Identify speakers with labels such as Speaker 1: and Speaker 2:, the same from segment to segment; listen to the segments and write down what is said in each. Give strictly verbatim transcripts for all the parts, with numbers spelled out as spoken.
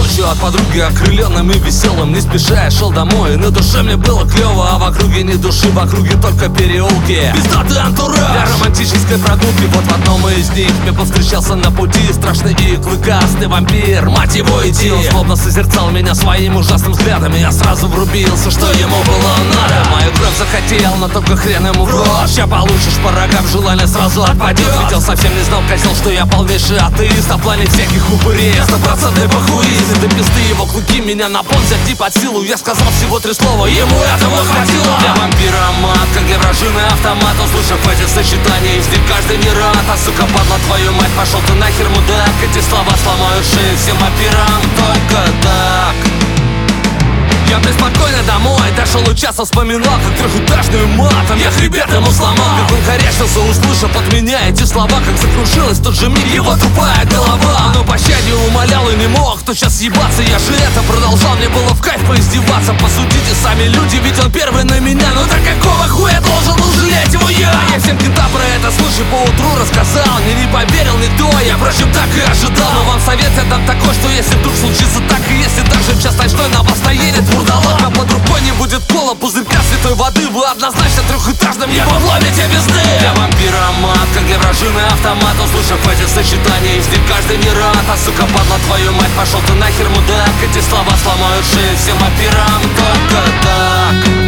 Speaker 1: ночью от подруги, окрыленным и веселым. Не спеша я шел домой, на душе мне было клево. А в округе ни души, в округе только переулки. Пиздатый антураж для романтической прогулки. Вот в одном из них мне повстречался на пути страшный и клыкастый вампир. Мать его идти, он словно созерцал меня своим ужасным взглядом. И я сразу врубился, что ему было надо. Мою кровь захотел, но только хрен ему в рот. Ща получишь по рогам, желание сразу отпадет. Видел, совсем не знал, козел, что я полнейший атеист. А в плане всяких упырей я стопроцентный бахуист. До пизды его клыки меня на пон взять не под силу. Я сказал всего три слова, ему этого хватило. Для вампира мат, как для вражины автомат. Услышав эти сочетания, из них каждый не рад. А сука, падла, твою мать, пошел ты нахер, мудак. Эти слова сломают шею всем вампирам, только так. Я беспокойно домой дошел и часто вспоминал, как трехэтажную матом я хребет ему сломал. Как он горячился, услышав от меня эти слова. Как закружилась в тот же миг его тупая голова. Но пощаде умолял и не мог, кто сейчас съебаться. Я же это продолжал, мне было в кайф поиздеваться. Посудите сами люди, ведь он первый на меня. Но так какого хуя должен был жалеть его я? Я всем кентам про это случай поутру рассказал. Мне не поверил никто, я впрочем так и ожидал. Но вам совет я дам такой, что если вдруг случится так, и если даже в час ночной на вас наедет бурдалак, а под рукой не будет кола, пузырька святой воды, вы однозначно трехэтажным не подловите бездны. Для вампира мат, как для вражины автомат. Услышав эти сочетания, из них каждый не рад. А сука, падла, твою мать, пошел ты нахер, мудак. Эти слова сломают шею всем вампирам, только так.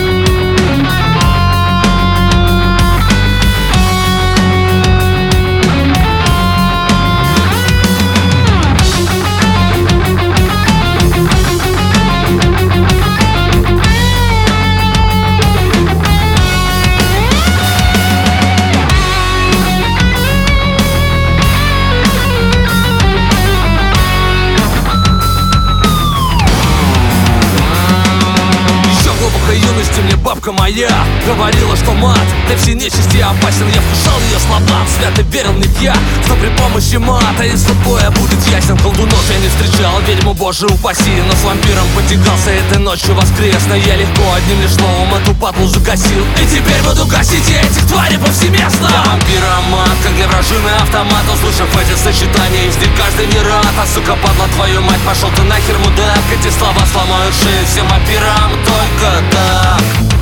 Speaker 1: Юности мне бабка моя говорила, что мат для всей нечисти опасен. Я вкушал ее словам, свято верил не я, что при помощи мата исход боя будет ясен. Колдунов я не встречал, ведьму боже упаси, но с вампиром потягался этой ночью воскресной. Я легко одним лишь словом эту падлу загасил, и теперь буду гасить этих тварей повсеместно. Для вампира мат, как для вражины автомат. Услышав эти сочетания, из них каждый не рад. А сука, падла, твою мать, пошел ты нахер, мудак. Эти слова сломают шею всем вампирам, только так.